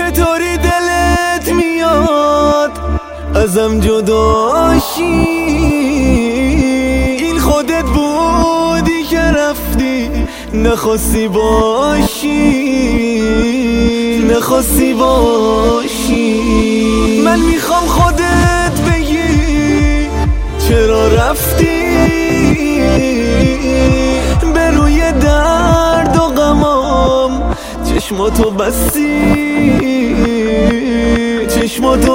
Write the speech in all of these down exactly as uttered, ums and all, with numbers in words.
چطوری دلت میاد ازم جداشی؟ این خودت بودی که رفتی نخواستی باشی، نخواستی باشی. من میخوام خودت بگی چرا رفتی، به روی درد و غمام چشماتو بستی، چشماتو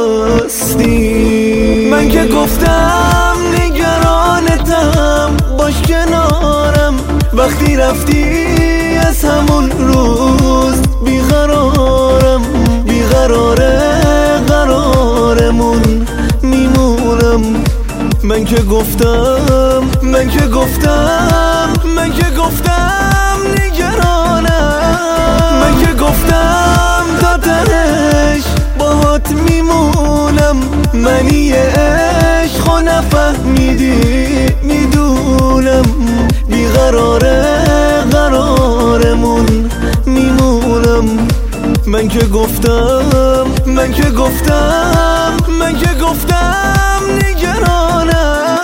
بستی. من که گفتم نگرانتم، باش کنارم. وقتی رفتی از همون روز بیقرارم، بیقراره قرارمون میمونم. من که گفتم، من که گفتم، من که گفتم نگرانم. من که گفتم تا تهش باهات میمونم. منی عشق و نفهمیدی میدونم، بیقراره قرارمون میمونم. من که گفتم، من که گفتم، من که گفتم نگرانم.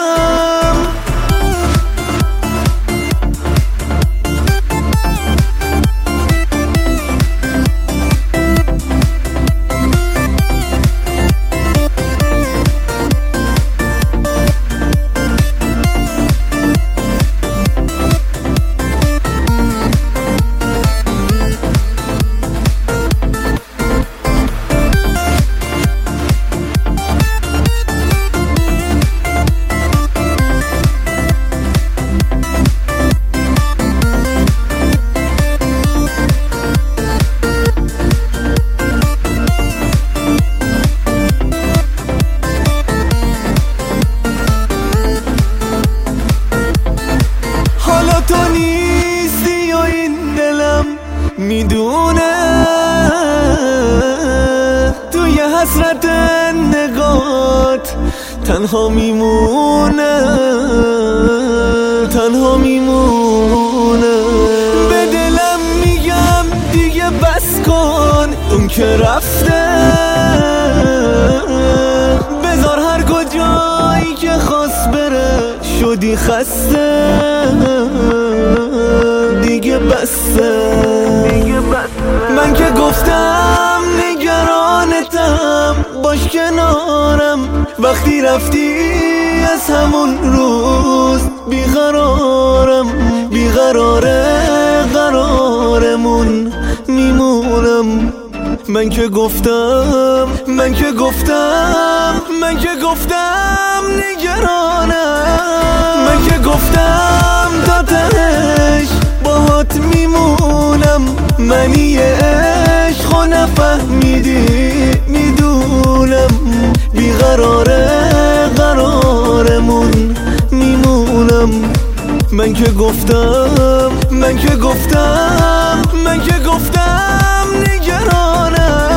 تو نیستی و این دلم میدونه، توی حسرت نگات تنها میمونه، تنها میمونه. به دلم میگم دیگه بس کن، اون که رفته بذار هر کجایی که خواست بره، شدی خسته دیگه بسه. من که گفتم نگرانتم، باش کنارم. وقتی رفتی از همون روز بیقرارم، بیقراره قرارمون میمونم. من که گفتم، من که گفتم، من که گفتم نگرانم. من که گفتم تا تهش باهات میمونم. منی عشق و نفهمیدی میدونم، بیقراره قرارمون میمونم. من که گفتم، من که گفتم، من که گفتم نگرانم.